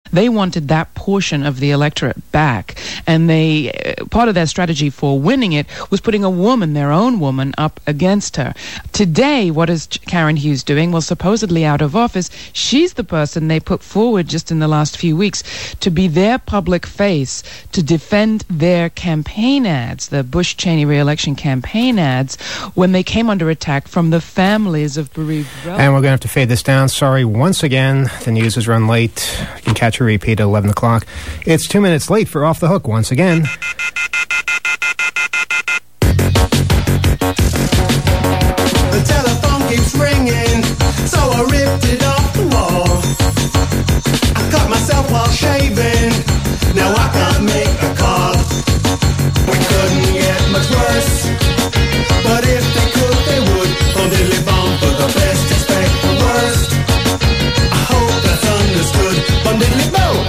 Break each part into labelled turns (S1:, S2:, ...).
S1: They wanted that portion of the electorate back, and part of their strategy for winning it was putting a woman, their own woman, up against her. Today, what is Karen Hughes doing? Well, supposedly out of office, she's the person they put forward just in the last few weeks to be their public face, to defend their campaign ads, the Bush-Cheney re-election campaign ads, when they came under attack from the families of bereaved relatives.
S2: And we're going to have to fade this down. Sorry, once again, the news has run late. You can catch a repeat at 11 o'clock. It's 2 minutes late for Off the Hook once again.
S3: The telephone keeps ringing, so I ripped it off the wall. I cut myself while shaving, now I can't make a call. We couldn't get much worse, but if they could, they would. Oh, diddly bomb for the best, expect the worst. I hope that's understood. Oh, diddly boom.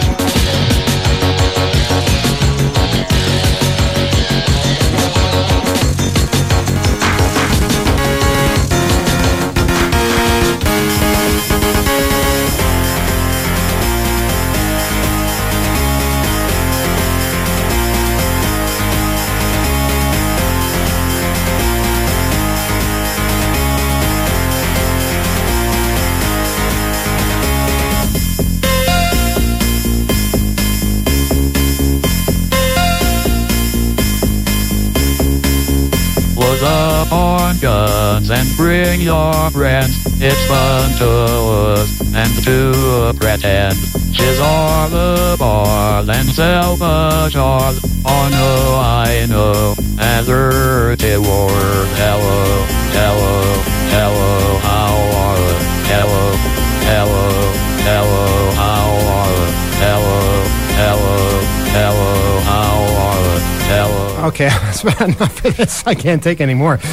S4: Up on guns and bring your friends. It's fun to us and to pretend. She's all the bars and self-assured. Oh no, I know. And dirty word. Hello, hello, hello, how are you? Hello, hello, hello, how are you? Hello, hello, hello, how are you? Hello.
S2: Okay, that's about enough of this. I can't take any more.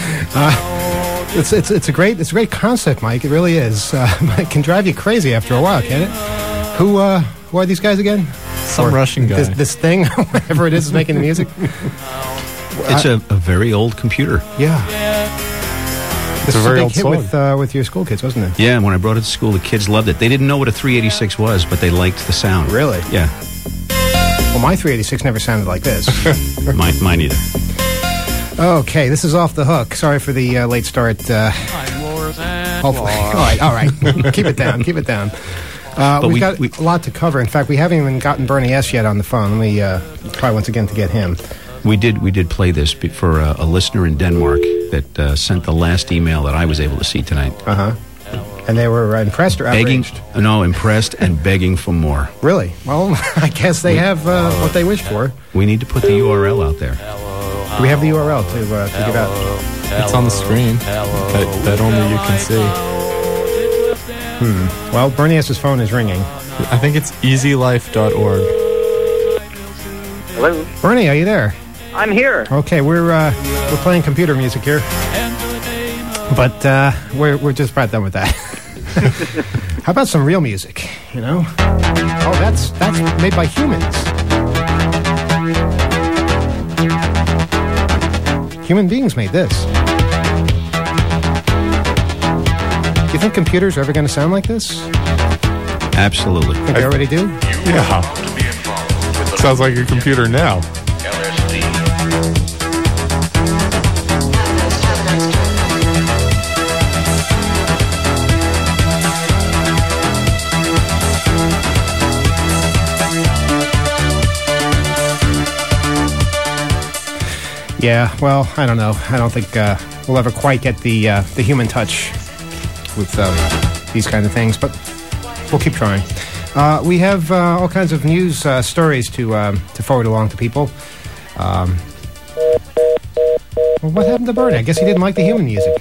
S2: It's a great concept, Mike. It really is. It can drive you crazy after a while, can't it? Who are these guys again?
S5: Some Russian guy.
S2: This thing, whatever it is making the music.
S6: It's a very old computer.
S2: Yeah. This
S5: a
S2: was
S5: very
S2: a
S5: old
S2: big hit
S5: song.
S2: with your school kids, wasn't it?
S6: Yeah, when I brought it to school, the kids loved it. They didn't know what a 386 was, but they liked the sound.
S2: Really?
S6: Yeah.
S2: Well, my 386 never sounded like this.
S6: Mine either.
S2: Okay, this is Off the Hook. Sorry for the late start. Hopefully. All right. Keep it down. We've got a lot to cover. In fact, we haven't even gotten Bernie S. yet on the phone. Let me try once again to get him.
S6: We did play this for a listener in Denmark that sent the last email that I was able to see tonight.
S2: Uh-huh. And they were impressed or outraged?
S6: Impressed and begging for more.
S2: Really? Well, I guess they have what they wish for.
S6: We need to put the URL out there.
S2: Do we have the URL to give out?
S5: It's on the screen that only you can see.
S2: Well, Bernie S.'s phone is ringing.
S5: I think it's easylife.org.
S7: Hello?
S2: Bernie, are you there?
S7: I'm here.
S2: Okay, we're playing computer music here. But we're just about done with that. How about some real music, you know? Oh, that's made by humans. Human beings made this. Do you think computers are ever going to sound like this?
S6: Absolutely.
S2: Think they already do?
S5: Yeah. Sounds like a computer now.
S2: Yeah, well, I don't know. I don't think we'll ever quite get the human touch with these kind of things, but we'll keep trying. We have all kinds of news stories to forward along to people. Well, what happened to Bernie? I guess he didn't like the human music.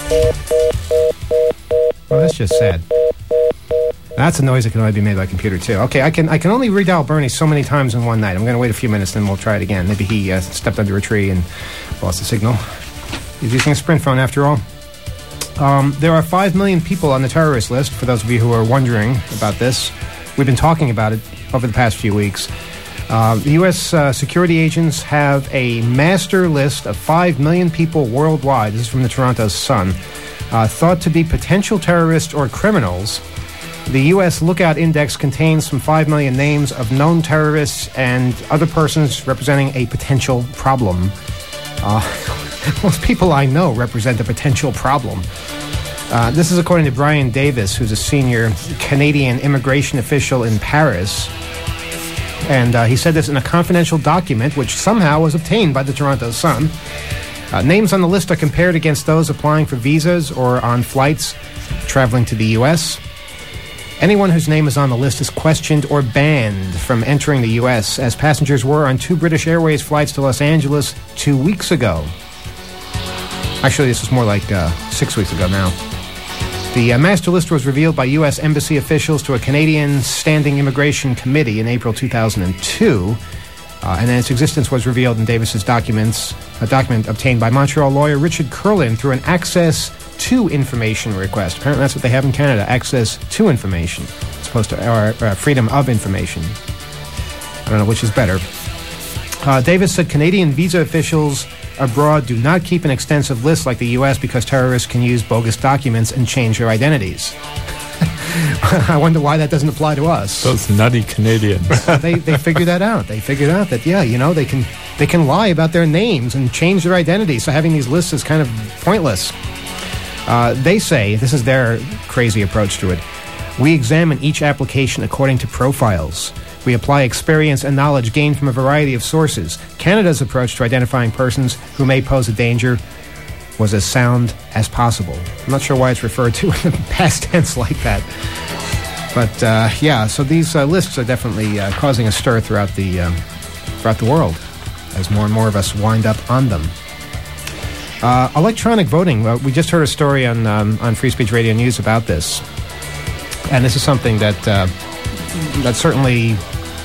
S2: Well, that's just sad. That's a noise that can only be made by a computer, too. Okay, I can only redial Bernie so many times in one night. I'm going to wait a few minutes, then we'll try it again. Maybe he stepped under a tree and lost the signal. He's using a Sprint phone, after all. There are 5 million people on the terrorist list, for those of you who are wondering about this. We've been talking about it over the past few weeks. The U.S. security agents have a master list of 5 million people worldwide. This is from the Toronto Sun. Thought to be potential terrorists or criminals. The U.S. Lookout Index contains some 5 million names of known terrorists and other persons representing a potential problem. Most people I know represent a potential problem. This is according to Brian Davis, who's a senior Canadian immigration official in Paris. And he said this in a confidential document, which somehow was obtained by the Toronto Sun. Names on the list are compared against those applying for visas or on flights traveling to the U.S. Anyone whose name is on the list is questioned or banned from entering the U.S., as passengers were on 2 British Airways flights to Los Angeles 2 weeks ago. Actually, this was more like 6 weeks ago now. The master list was revealed by U.S. Embassy officials to a Canadian Standing Immigration Committee in April 2002, and then its existence was revealed in Davis's documents, a document obtained by Montreal lawyer Richard Curlin through an access to information request. Apparently that's what they have in Canada, access to information, as opposed to or freedom of information. I don't know which is better. Davis said Canadian visa officials abroad do not keep an extensive list like the U.S. because terrorists can use bogus documents and change their identities. I wonder why that doesn't apply to us.
S5: Those nutty Canadians.
S2: They figured that out. They figured out that, yeah, you know, they can lie about their names and change their identities, so having these lists is kind of pointless. They say, this is their crazy approach to it, we examine each application according to profiles. We apply experience and knowledge gained from a variety of sources. Canada's approach to identifying persons who may pose a danger was as sound as possible. I'm not sure why it's referred to in the past tense like that. But, yeah, so these lists are definitely causing a stir throughout the world as more and more of us wind up on them. Electronic voting. We just heard a story on Free Speech Radio News about this. And this is something that certainly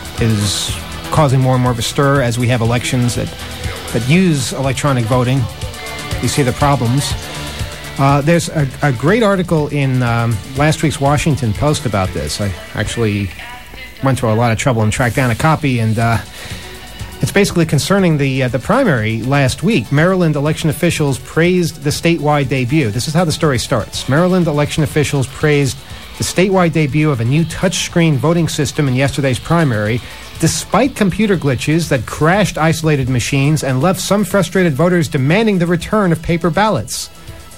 S2: is causing more and more of a stir as we have elections that use electronic voting. You see the problems. There's a great article in last week's Washington Post about this. I actually went to a lot of trouble and tracked down a copy, and it's basically concerning the primary last week. Maryland election officials praised the statewide debut. This is how the story starts. Maryland election officials praised the statewide debut of a new touchscreen voting system in yesterday's primary, despite computer glitches that crashed isolated machines and left some frustrated voters demanding the return of paper ballots.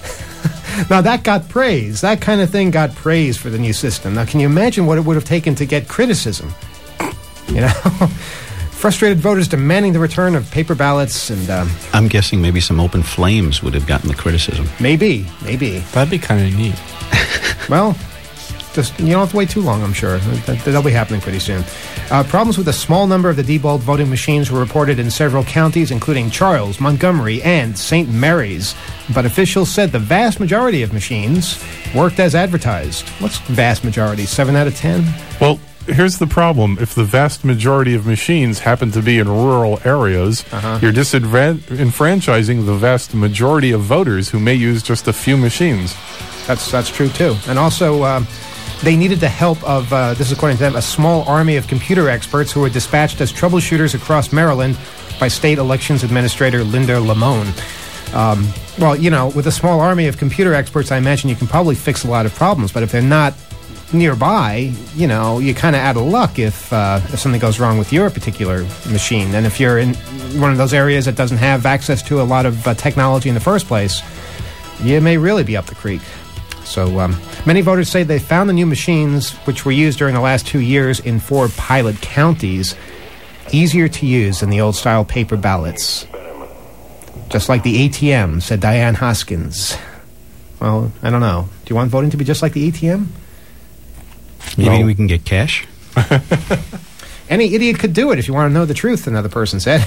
S2: Now, that got praise. That kind of thing got praise for the new system. Now, can you imagine what it would have taken to get criticism? You know? Frustrated voters demanding the return of paper ballots, and
S6: I'm guessing maybe some open flames would have gotten the criticism.
S2: Maybe.
S5: That'd be kind of neat.
S2: Well, just, you don't have to wait too long, I'm sure. That'll be happening pretty soon. Problems with a small number of the Diebold voting machines were reported in several counties, including Charles, Montgomery, and St. Mary's. But officials said the vast majority of machines worked as advertised. What's vast majority? 7 out of 10?
S5: Well, here's the problem. If the vast majority of machines happen to be in rural areas, you're disenfranchising the vast majority of voters who may use just a few machines.
S2: That's true, too. And also, they needed the help of, this is according to them, a small army of computer experts who were dispatched as troubleshooters across Maryland by State Elections Administrator Linda Lamone. Well, you know, with a small army of computer experts, I imagine you can probably fix a lot of problems. But if they're not nearby, you know, you're kind of out of luck if something goes wrong with your particular machine. And if you're in one of those areas that doesn't have access to a lot of technology in the first place, you may really be up the creek. So many voters say they found the new machines, which were used during the last 2 years in 4 pilot counties, easier to use than the old-style paper ballots. Just like the ATM, said Diane Hoskins. Well, I don't know. Do you want voting to be just like the ATM?
S6: Maybe we can get cash?
S2: Any idiot could do it if you want to know the truth, another person said.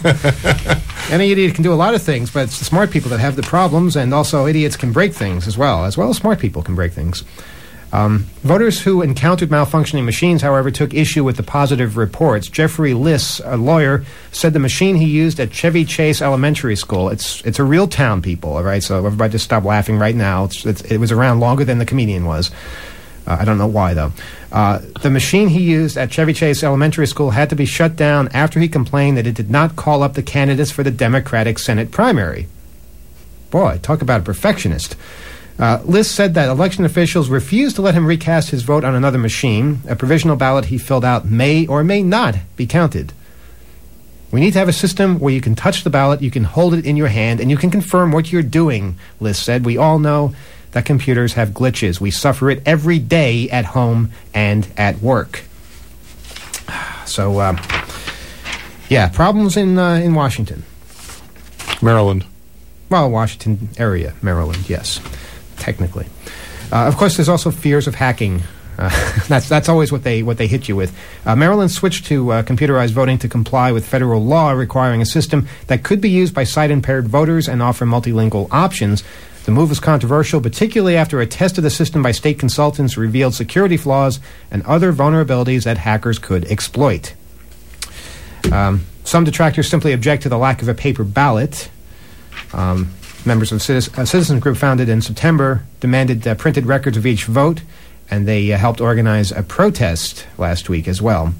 S2: Any idiot can do a lot of things, but it's the smart people that have the problems, and also idiots can break things as well as smart people can break things. Voters who encountered malfunctioning machines, however, took issue with the positive reports. Jeffrey Liss, a lawyer, said the machine he used at Chevy Chase Elementary School, it's a real town, people, all right? So everybody just stop laughing right now. It was around longer than the comedian was. I don't know why, though. The machine he used at Chevy Chase Elementary School had to be shut down after he complained that it did not call up the candidates for the Democratic Senate primary. Boy, talk about a perfectionist. List said that election officials refused to let him recast his vote on another machine. A provisional ballot he filled out may or may not be counted. We need to have a system where you can touch the ballot, you can hold it in your hand, and you can confirm what you're doing, List said. We all know that computers have glitches. We suffer it every day at home and at work. So, problems in Washington.
S5: Maryland.
S2: Well, Washington area, Maryland, yes, technically. Of course, there's also fears of hacking. That's always what they hit you with. Maryland switched to computerized voting to comply with federal law requiring a system that could be used by sight-impaired voters and offer multilingual options. The move was controversial, particularly after a test of the system by state consultants revealed security flaws and other vulnerabilities that hackers could exploit. Some detractors simply object to the lack of a paper ballot. Members of a citizens group founded in September demanded printed records of each vote, and they helped organize a protest last week as well.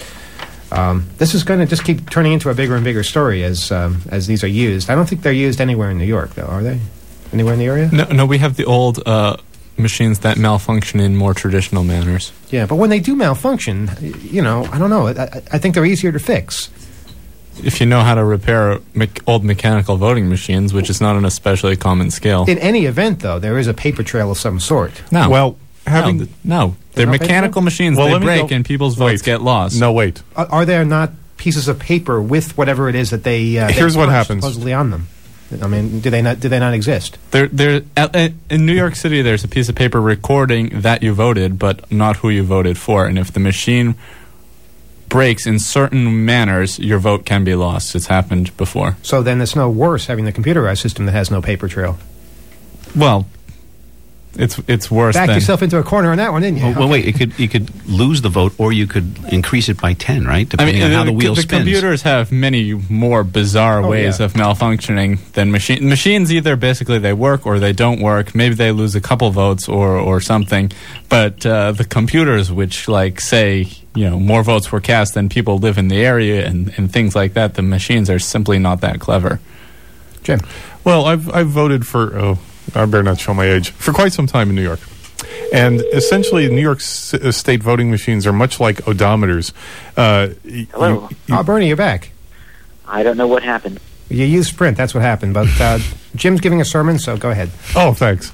S2: This is going to just keep turning into a bigger and bigger story as these are used. I don't think they're used anywhere in New York, though, are they? Anywhere in the area?
S7: No, we have the old machines that malfunction in more traditional manners.
S2: Yeah, but when they do malfunction, I don't know. I think they're easier to fix.
S7: If you know how to repair old mechanical voting machines, which is not on a especially common scale.
S2: In any event, though, there is a paper trail of some sort.
S7: No.
S5: Well,
S7: no. They're mechanical machines.
S5: Well,
S7: they break and people's votes get lost.
S5: No, wait.
S2: Are there not pieces of paper with whatever it is that they
S5: Here's what happens.
S2: supposedly on them? I mean, do they not exist?
S7: In New York City, there's a piece of paper recording that you voted, but not who you voted for. And if the machine breaks in certain manners, your vote can be lost. It's happened before.
S2: So then it's no worse having the computerized system that has no paper trail.
S7: Well, it's worse.
S2: Backed yourself into a corner on that one, didn't you?
S6: Well, wait. You could lose the vote, or you could increase it by 10, right? Depending on how the wheel spins.
S7: The computers have many more bizarre ways of malfunctioning than machines. Machines either basically they work or they don't work. Maybe they lose a couple votes or something. But the computers, which say more votes were cast than people live in the area and things like that, the machines are simply not that clever.
S2: Jim.
S5: Well, I've voted for. I better not show my age. For quite some time in New York. And essentially, New York state voting machines are much like odometers.
S8: Hello.
S2: Bernie, you're back.
S8: I don't know what happened.
S2: You used Sprint, that's what happened. But Jim's giving a sermon, so go ahead.
S5: Oh, thanks.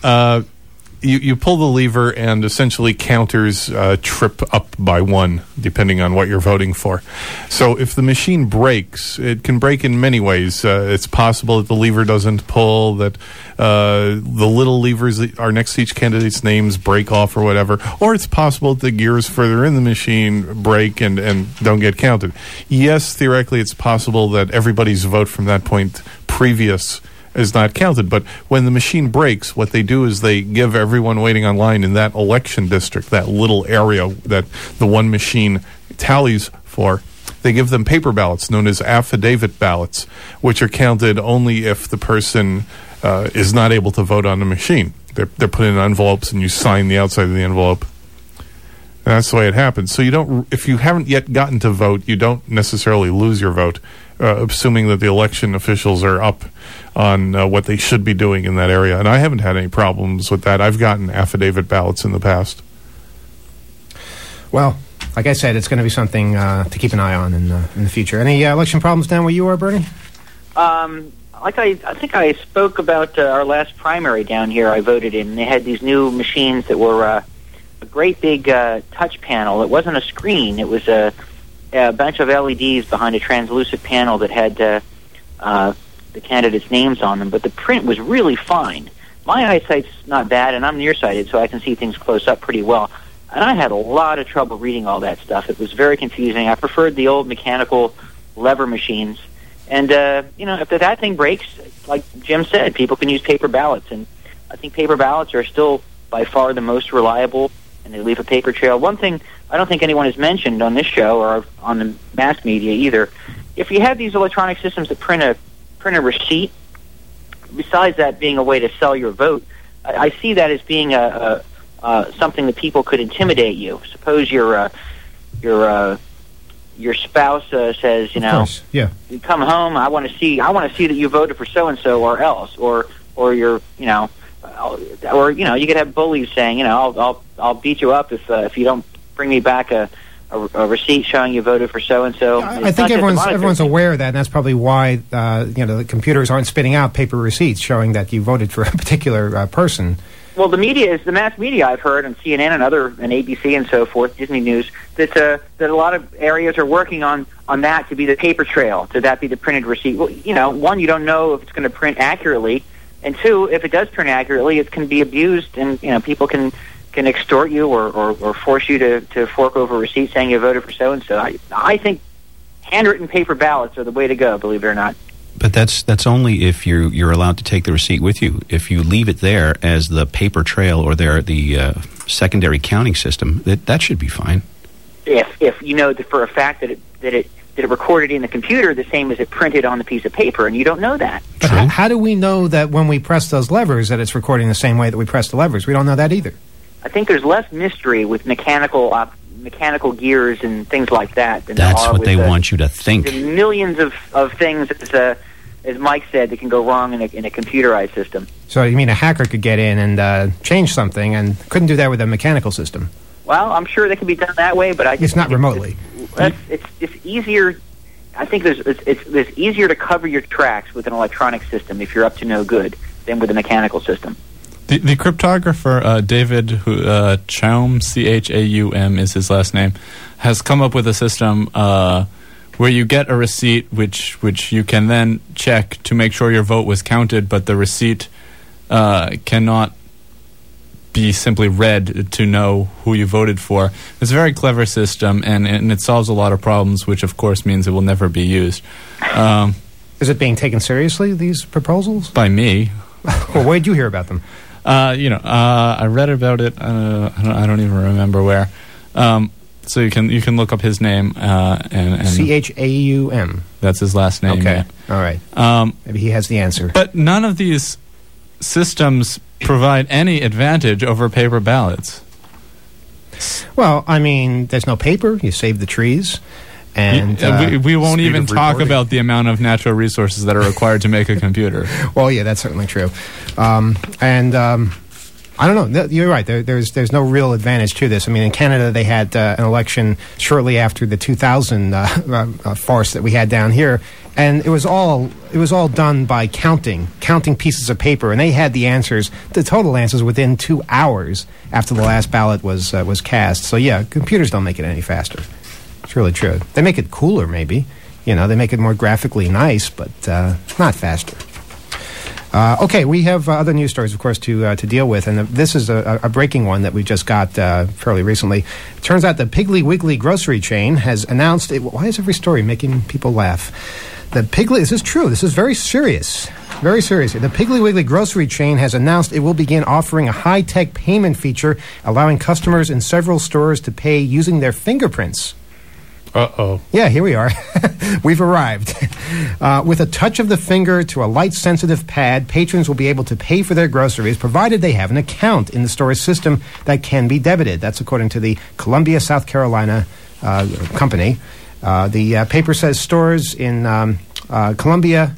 S5: You pull the lever and essentially counters trip up by one, depending on what you're voting for. So if the machine breaks, it can break in many ways. It's possible that the lever doesn't pull, that the little levers that are next to each candidate's names break off or whatever. Or it's possible that the gears further in the machine break and don't get counted. Yes, theoretically, it's possible that everybody's vote from that point previous is not counted. But when the machine breaks, what they do is they give everyone waiting online in that election district, that little area that the one machine tallies for, they give them paper ballots known as affidavit ballots, which are counted only if the person is not able to vote on the machine. They're put in envelopes and you sign the outside of the envelope. And that's the way it happens. So if you haven't yet gotten to vote, you don't necessarily lose your vote, assuming that the election officials are up on what they should be doing in that area. And I haven't had any problems with that. I've gotten affidavit ballots in the past.
S2: Well, like I said, it's going to be something to keep an eye on in the future. Any election problems down where you are, Bernie?
S8: I think I spoke about our last primary down here I voted in. They had these new machines that were a great big touch panel. It wasn't a screen. It was a bunch of LEDs behind a translucent panel that had the candidates' names on them, but the print was really fine. My eyesight's not bad, and I'm nearsighted, so I can see things close up pretty well. And I had a lot of trouble reading all that stuff. It was very confusing. I preferred the old mechanical lever machines. And, if that thing breaks, like Jim said, people can use paper ballots. And I think paper ballots are still by far the most reliable, and they leave a paper trail. One thing I don't think anyone has mentioned on this show or on the mass media either, if you have these electronic systems that print a receipt, besides that being a way to sell your vote, I see that as being something that people could intimidate you. Suppose your spouse says,
S2: you come
S8: home, I want to see that you voted for so and so or else, or your or you could have bullies saying, I'll beat you up if you don't bring me back a receipt showing you voted for so and so.
S2: I think everyone's aware of that, and that's probably why the computers aren't spitting out paper receipts showing that you voted for a particular person.
S8: Well, the mass media I've heard on CNN and ABC and so forth, Disney News, that a lot of areas are working on that to be the paper trail, to that be the printed receipt. Well, one, you don't know if it's going to print accurately, and two, if it does print accurately, it can be abused, and people can extort you or force you to fork over a receipt saying you voted for so and so. I think handwritten paper ballots are the way to go, believe it or not.
S6: But that's only if you're allowed to take the receipt with you. If you leave it there as the paper trail or the secondary counting system, that should be fine.
S8: If you know for a fact that it recorded in the computer the same as it printed on the piece of paper, and you don't know that.
S2: But how do we know that when we press those levers that it's recording the same way that we press the levers? We don't know that either.
S8: I think there's less mystery with mechanical gears and things like that.
S6: That's what they want you to think.
S8: The millions of things, as Mike said, that can go wrong in a computerized system.
S2: So you mean a hacker could get in and change something and couldn't do that with a mechanical system?
S8: Well, I'm sure that can be done that way, but
S2: it's not remotely.
S8: It's easier. I think it's easier to cover your tracks with an electronic system if you're up to no good than with a mechanical system.
S7: The cryptographer David Chaum, Chaum is his last name, has come up with a system where you get a receipt which you can then check to make sure your vote was counted, but the receipt cannot be simply read to know who you voted for. It's a very clever system, and it solves a lot of problems, which of course means it will never be used.
S2: Is it being taken seriously, these proposals?
S7: By me.
S2: Well, where did you hear about them?
S7: I read about it. I don't even remember where. So you can look up his name and
S2: Chaum.
S7: That's his last name.
S2: Okay,
S7: yeah.
S2: All right. Maybe he has the answer.
S7: But none of these systems provide any advantage over paper ballots.
S2: Well, I mean, there's no paper. You save the trees. And
S7: we won't even talk about the amount of natural resources that are required to make a computer.
S2: Well, yeah, that's certainly true. I don't know. You're right. There's no real advantage to this. I mean, in Canada, they had an election shortly after the 2000 farce that we had down here, and it was all done by counting pieces of paper, and they had the answers, the total answers, within 2 hours after the last ballot was cast. So yeah, computers don't make it any faster. It's really true. They make it cooler, maybe. They make it more graphically nice, but not faster. Okay, we have other news stories, of course, to deal with, and this is a breaking one that we just got fairly recently. It turns out the Piggly Wiggly grocery chain has announced... Why is every story making people laugh? This is true. This is very serious. Very serious. The Piggly Wiggly grocery chain has announced it will begin offering a high-tech payment feature, allowing customers in several stores to pay using their fingerprints.
S5: Uh-oh.
S2: Yeah, here we are. We've arrived. With a touch of the finger to a light-sensitive pad, patrons will be able to pay for their groceries, provided they have an account in the store's system that can be debited. That's according to the Columbia, South Carolina company. The paper says stores in Columbia,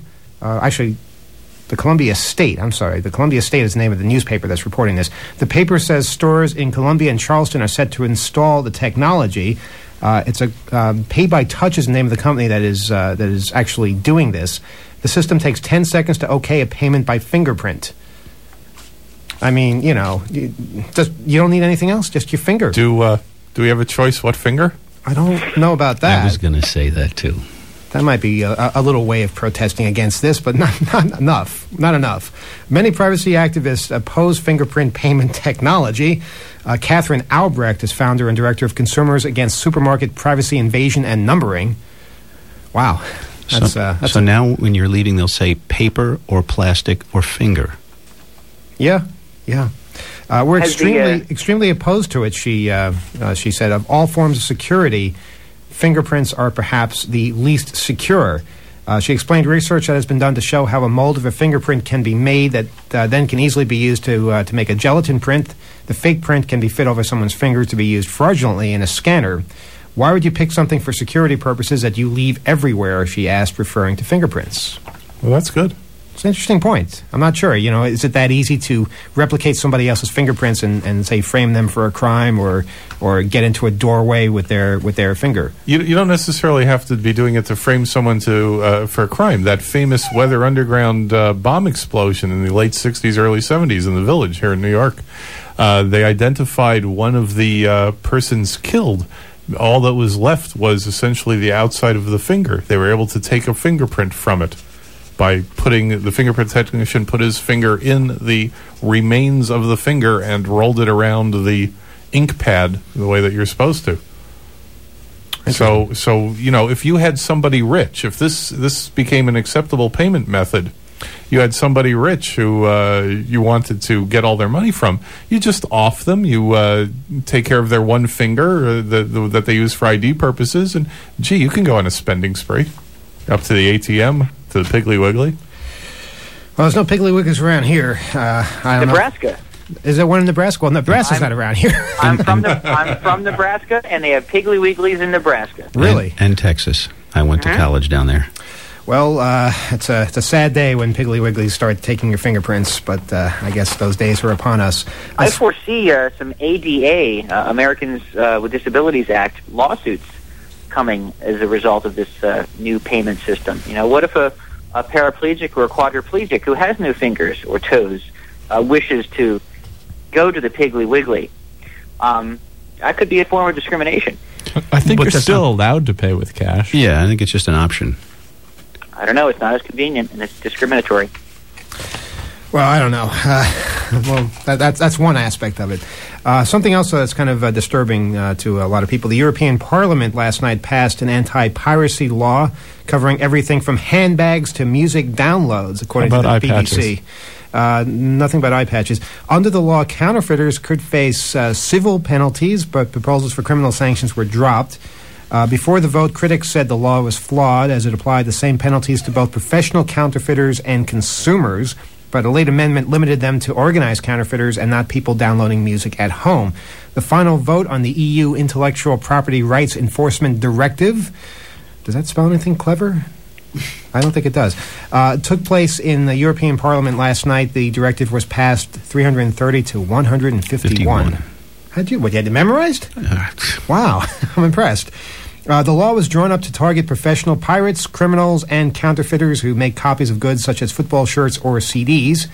S2: the Columbia State, I'm sorry. The Columbia State is the name of the newspaper that's reporting this. The paper says stores in Columbia and Charleston are set to install the technology. It's a Pay by Touch is the name of the company that is actually doing this. The system takes 10 seconds to okay a payment by fingerprint. I mean, you don't need anything else, just your finger.
S5: Do we have a choice? What finger?
S2: I don't know about that.
S6: I was going to say that too.
S2: That might be a little way of protesting against this, but not enough. Not enough. Many privacy activists oppose fingerprint payment technology. Catherine Albrecht is founder and director of Consumers Against Supermarket Privacy Invasion and Numbering. Wow.
S6: So now when you're leaving, they'll say paper or plastic or finger.
S2: Yeah. We're extremely opposed to it, she said. Of all forms of security, fingerprints are perhaps the least secure. She explained research that has been done to show how a mold of a fingerprint can be made that then can easily be used to make a gelatin print. The fake print can be fit over someone's finger to be used fraudulently in a scanner. Why would you pick something for security purposes that you leave everywhere, she asked, referring to fingerprints.
S5: Well, that's good.
S2: It's an interesting point. I'm not sure. Is it that easy to replicate somebody else's fingerprints and say frame them for a crime or get into a doorway with their finger?
S5: You don't necessarily have to be doing it to frame someone for a crime. That famous Weather Underground bomb explosion in the late 60s, early 70s in the Village here in New York, they identified one of the persons killed. All that was left was essentially the outside of the finger. They were able to take a fingerprint from it by putting the fingerprint technician put his finger in the remains of the finger and rolled it around the ink pad the way that you're supposed to. So if you had somebody rich, if this became an acceptable payment method, you had somebody rich who you wanted to get all their money from, you just off them, you take care of their one finger that they use for ID purposes, and you can go on a spending spree up to the ATM, to the Piggly Wiggly.
S2: Well, there's no Piggly Wigglies around here. I don't
S8: Nebraska.
S2: know. Is there one in Nebraska? Well, Nebraska's not around here.
S8: I'm from Nebraska, and they have Piggly Wigglies in Nebraska.
S2: Really?
S6: And Texas. I went to college down there.
S2: Well, it's a sad day when Piggly Wigglies start taking your fingerprints, but I guess those days are upon us.
S8: I foresee some ADA, Americans with Disabilities Act, lawsuits coming as a result of this new payment system. What if a paraplegic or a quadriplegic who has no fingers or toes wishes to go to the Piggly Wiggly? That could be a form of discrimination.
S7: I think you're still allowed to pay with cash.
S6: Yeah, I think it's just an option.
S8: I don't know. It's not as convenient, and it's discriminatory.
S2: Well, I don't know. That's one aspect of it. Something else that's kind of disturbing to a lot of people. The European Parliament last night passed an anti-piracy law covering everything from handbags to music downloads, according to the BBC. Nothing but eye patches. Under the law, counterfeiters could face civil penalties, but proposals for criminal sanctions were dropped. Before the vote, critics said the law was flawed as it applied the same penalties to both professional counterfeiters and consumers, but a late amendment limited them to organized counterfeiters and not people downloading music at home. The final vote on the EU Intellectual Property Rights Enforcement Directive, does that spell anything clever? I don't think it does. Took place in the European Parliament last night. The directive was passed 330 to 151. What, you had it memorized? Wow, I'm impressed. The law was drawn up to target professional pirates, criminals, and counterfeiters who make copies of goods such as football shirts or CDs.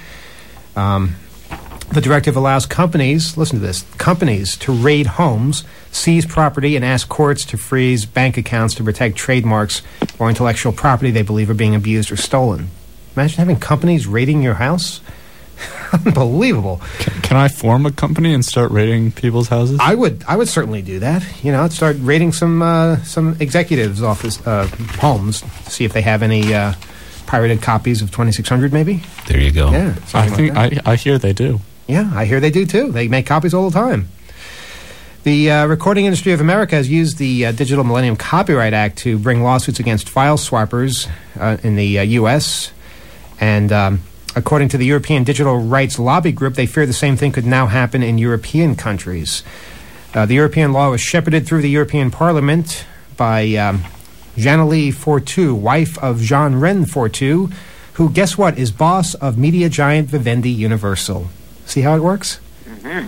S2: The directive allows companies, listen to this, companies to raid homes, seize property, and ask courts to freeze bank accounts to protect trademarks or intellectual property they believe are being abused or stolen. Imagine having companies raiding your house. Unbelievable.
S7: Can I form a company and start raiding people's houses?
S2: I would certainly do that. I'd start raiding some executives' office homes to see if they have any pirated copies of 2600. Maybe.
S6: There you go.
S2: Yeah,
S7: I hear they do.
S2: Yeah, I hear they do too. They make copies all the time. The Recording Industry of America has used the Digital Millennium Copyright Act to bring lawsuits against file swappers in the U.S. and. According to the European Digital Rights Lobby Group, they fear the same thing could now happen in European countries. The European law was shepherded through the European Parliament by Jeannelie Fortu, wife of Jean-Ren Fortu, who, guess what, is boss of media giant Vivendi Universal. See how it works? Mm-hmm.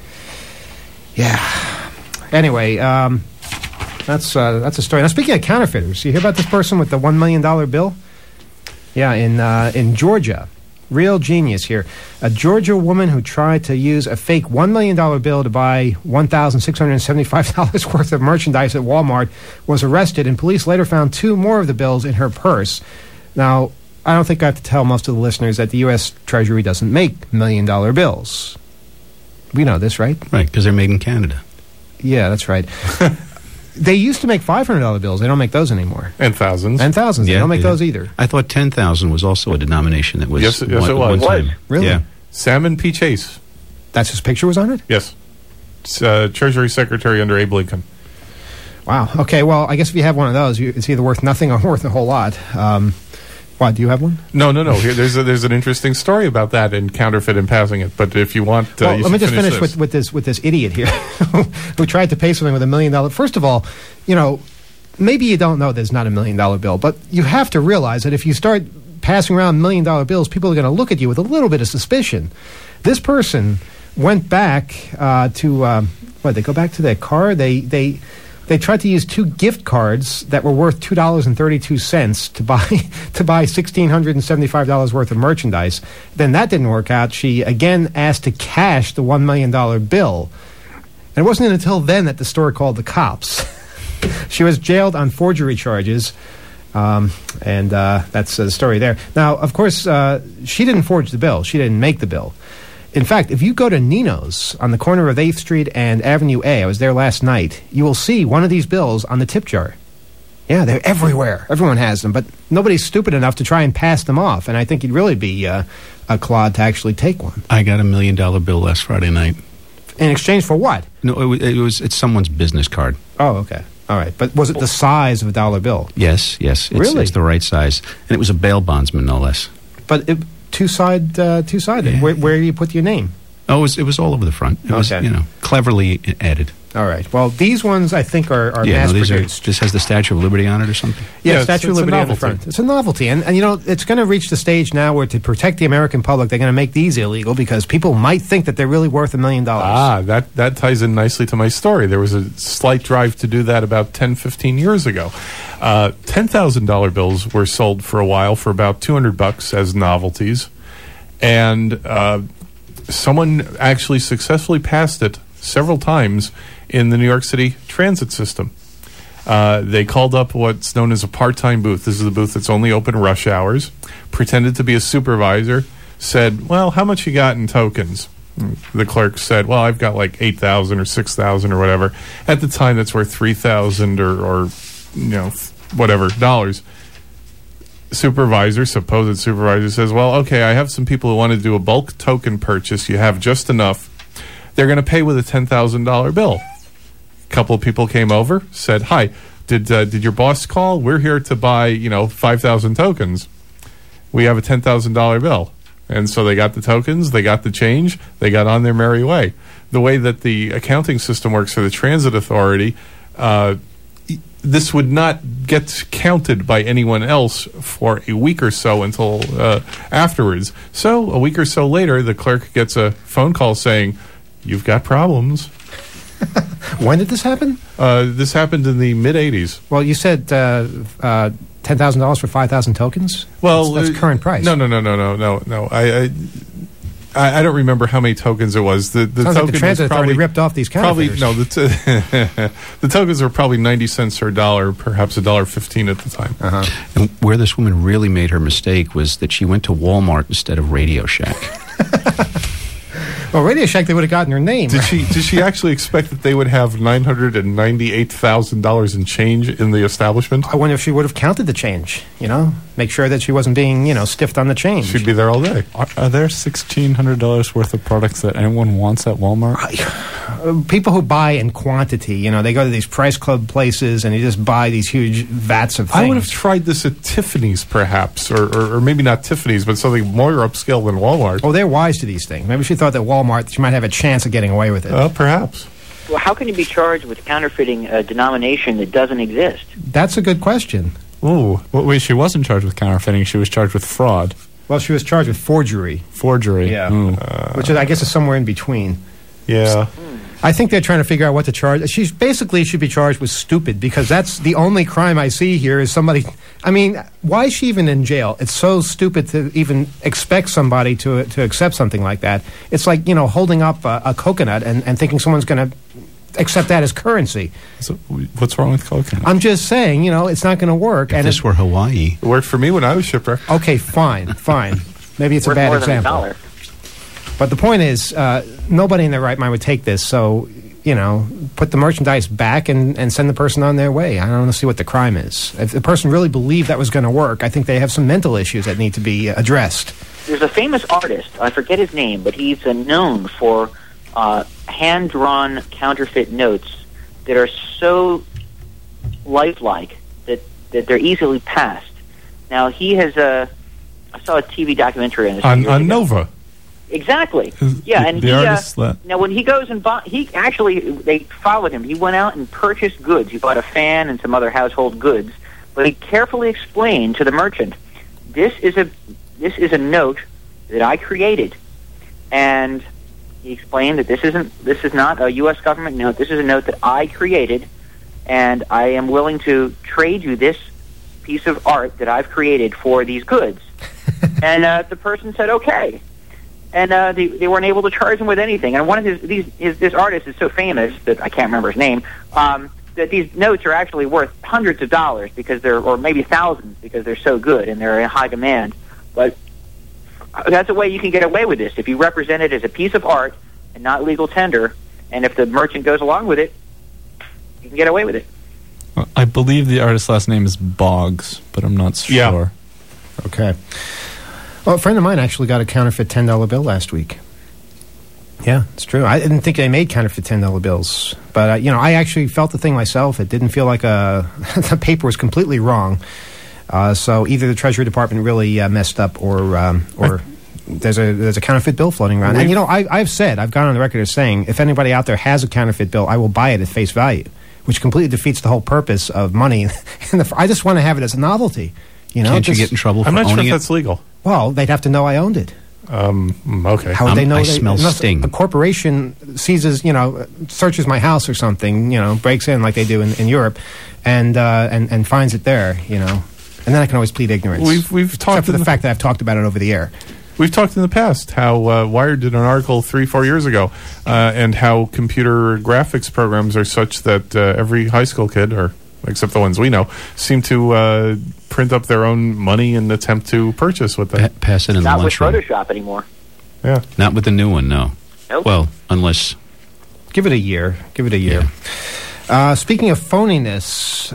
S2: Yeah. Anyway, that's a story. Now, speaking of counterfeiters, you hear about this person with the $1 million bill? Yeah, in Georgia. Real genius here. A Georgia woman who tried to use a fake $1 million bill to buy $1,675 worth of merchandise at Walmart was arrested, and police later found 2 more of the bills in her purse. Now, I don't think I have to tell most of the listeners that the U.S. Treasury doesn't make $1 million bills. We know this, right?
S6: Right, because they're made in Canada.
S2: Yeah, that's right. They used to make $500 bills. They don't make those anymore.
S5: And thousands.
S2: And thousands.
S6: Yeah,
S2: they don't make those either.
S6: I thought 10,000 was also a denomination that was...
S5: Yes, it was.
S6: One time.
S2: Really?
S6: Yeah.
S5: Salmon P. Chase.
S2: That's his picture was on it?
S5: Yes. Treasury Secretary under Abe Lincoln.
S2: Wow. Okay, well, I guess if you have one of those, it's either worth nothing or worth a whole lot. Why, do you have one?
S5: No. Here, there's an interesting story about that in counterfeit and passing it. But if you want,
S2: well,
S5: you
S2: let me just finish
S5: this.
S2: with this idiot here who tried to pay something with $1 million. First of all, maybe you don't know there's not $1 million bill, but you have to realize that if you start passing around $1 million bills, people are going to look at you with a little bit of suspicion. This person went back they go back to their car? They tried to use 2 gift cards that were worth $2.32 to buy $1,675 worth of merchandise. Then that didn't work out. She again asked to cash the $1 million bill. And it wasn't until then that the store called the cops. She was jailed on forgery charges. And that's the story there. Now, of course, she didn't forge the bill. She didn't make the bill. In fact, if you go to Nino's on the corner of 8th Street and Avenue A, I was there last night, you will see one of these bills on the tip jar. Yeah, they're everywhere. Everyone has them, but nobody's stupid enough to try and pass them off. And I think you'd really be a clod to actually take one.
S6: I got $1 million bill last Friday night.
S2: In exchange for what?
S6: No, it's someone's business card.
S2: Oh, okay. All right. But was it the size of a dollar bill?
S6: Yes.
S2: Really?
S6: It's the right size. And it was a bail bondsman, no less.
S2: But two-sided.
S6: Yeah.
S2: Where do you put your name?
S6: Oh, it was all over the front. It was, cleverly added.
S2: All right. Well, these ones I think are mass-produced.
S6: This has the Statue of Liberty on it or something?
S2: Yeah, Statue of Liberty on the front. It's a novelty. And it's going to reach the stage now where to protect the American public, they're going to make these illegal because people might think that they're really worth $1 million.
S5: That ties in nicely to my story. There was a slight drive to do that about 10, 15 years ago. $10,000 bills were sold for a while for about $200 as novelties. And someone actually successfully passed it several times in the New York City transit system. They called up what's known as a part-time booth. This is a booth that's only open rush hours. Pretended to be a supervisor. Said, well, how much you got in tokens? The clerk said, well, I've got like 8,000 or 6,000 or whatever. At the time, that's worth 3,000 or whatever dollars. Supposed supervisor says, well, okay, I have some people who want to do a bulk token purchase. You have just enough. They're going to pay with a $10,000 bill. A couple of people came over, said, hi, did your boss call? We're here to buy, 5,000 tokens. We have a $10,000 bill. And so they got the tokens, they got the change, they got on their merry way. The way that the accounting system works for the Transit Authority, this would not get counted by anyone else for a week or so until afterwards. So a week or so later, the clerk gets a phone call saying, you've got problems.
S2: When did this happen?
S5: This happened in the mid-'80s.
S2: Well, you said $10,000 for 5,000 tokens?
S5: Well,
S2: that's current price.
S5: No. I don't remember how many tokens it was. The
S2: Sounds like the Transit Authority ripped off these counterfeiters.
S5: The tokens were probably 90 cents or a dollar, perhaps $1.15 at the time.
S2: Uh-huh.
S6: And where this woman really made her mistake was that she went to Walmart instead of Radio Shack.
S2: Well, Radio Shack, they would have gotten her name.
S5: Did she actually expect that they would have $998,000 in change in the establishment?
S2: I wonder if she would have counted the change, make sure that she wasn't being, stiffed on the change.
S5: She'd be there all day.
S7: Are there $1,600 worth of products that anyone wants at Walmart?
S2: People who buy in quantity, they go to these price club places and you just buy these huge vats of things.
S5: I would have tried this at Tiffany's, perhaps, or maybe not Tiffany's, but something more upscale than Walmart.
S2: Oh, they're wise to these things. Maybe she thought that Walmart, she might have a chance of getting away with it.
S5: Perhaps.
S8: Well, how can you be charged with counterfeiting a denomination that doesn't exist?
S2: That's a good question.
S7: Ooh. Well, wait, she wasn't charged with counterfeiting. She was charged with fraud.
S2: Well, she was charged with forgery.
S7: Forgery.
S2: Yeah. Which I guess is somewhere in between.
S5: Yeah.
S2: I think they're trying to figure out what to charge. She basically should be charged with stupid because that's the only crime I see here is somebody. I mean, why is she even in jail? It's so stupid to even expect somebody to accept something like that. It's like, holding up a coconut and thinking someone's going to accept that as currency.
S7: So what's wrong with coconut?
S2: I'm just saying, it's not going to work.
S6: If this were Hawaii.
S5: It worked for me when I was shipwrecked.
S2: Okay, fine. Maybe it's a bad example. But the point is, nobody in their right mind would take this. So, put the merchandise back and send the person on their way. I don't see what the crime is. If the person really believed that was going to work, I think they have some mental issues that need to be addressed.
S8: There's a famous artist, I forget his name, but he's known for hand-drawn counterfeit notes that are so lifelike that they're easily passed. Now, he has I saw a TV documentary on this.
S5: On Nova.
S8: Exactly. Yeah, and now when he goes and they followed him. He went out and purchased goods. He bought a fan and some other household goods, but he carefully explained to the merchant, this is a note that I created, and he explained that this is not a U.S. government note. This is a note that I created, and I am willing to trade you this piece of art that I've created for these goods. And the person said okay, and they weren't able to charge him with anything. And one of this artist is so famous that I can't remember his name. That these notes are actually worth hundreds of dollars or maybe thousands, because they're so good and they're in high demand. But that's a way you can get away with this if you represent it as a piece of art and not legal tender. And if the merchant goes along with it, you can get away with it.
S7: I believe the artist's last name is Boggs, but I'm not sure.
S5: Yeah.
S2: Okay. Well, a friend of mine actually got a counterfeit $10 bill last week. Yeah, it's true. I didn't think they made counterfeit $10 bills. But, I actually felt the thing myself. It didn't feel like the paper was completely wrong. So either the Treasury Department really messed up or there's a counterfeit bill floating around. And, I've gone on the record as saying, if anybody out there has a counterfeit bill, I will buy it at face value, which completely defeats the whole purpose of money. I just want to have it as a novelty.
S6: Can't you get in trouble for owning it?
S5: I'm not sure if that's legal.
S2: Well, they'd have to know I owned it.
S5: Okay.
S2: How would they know?
S6: I smell sting.
S2: A corporation seizes, searches my house or something, breaks in like they do in Europe, and finds it there, and then I can always plead ignorance.
S5: We've talked
S2: except for the fact that I've talked about it over the air.
S5: We've talked in the past how Wired did an article 3-4 years ago, and how computer graphics programs are such that every high school kid, or except the ones we know, seem to print up their own money and attempt to purchase with them.
S6: Pass it in the
S8: Not with
S6: lunchroom.
S8: Photoshop anymore.
S5: Yeah.
S6: Not with the new one, no.
S8: Nope.
S6: Well, unless...
S2: Give it a year. Speaking of phoniness,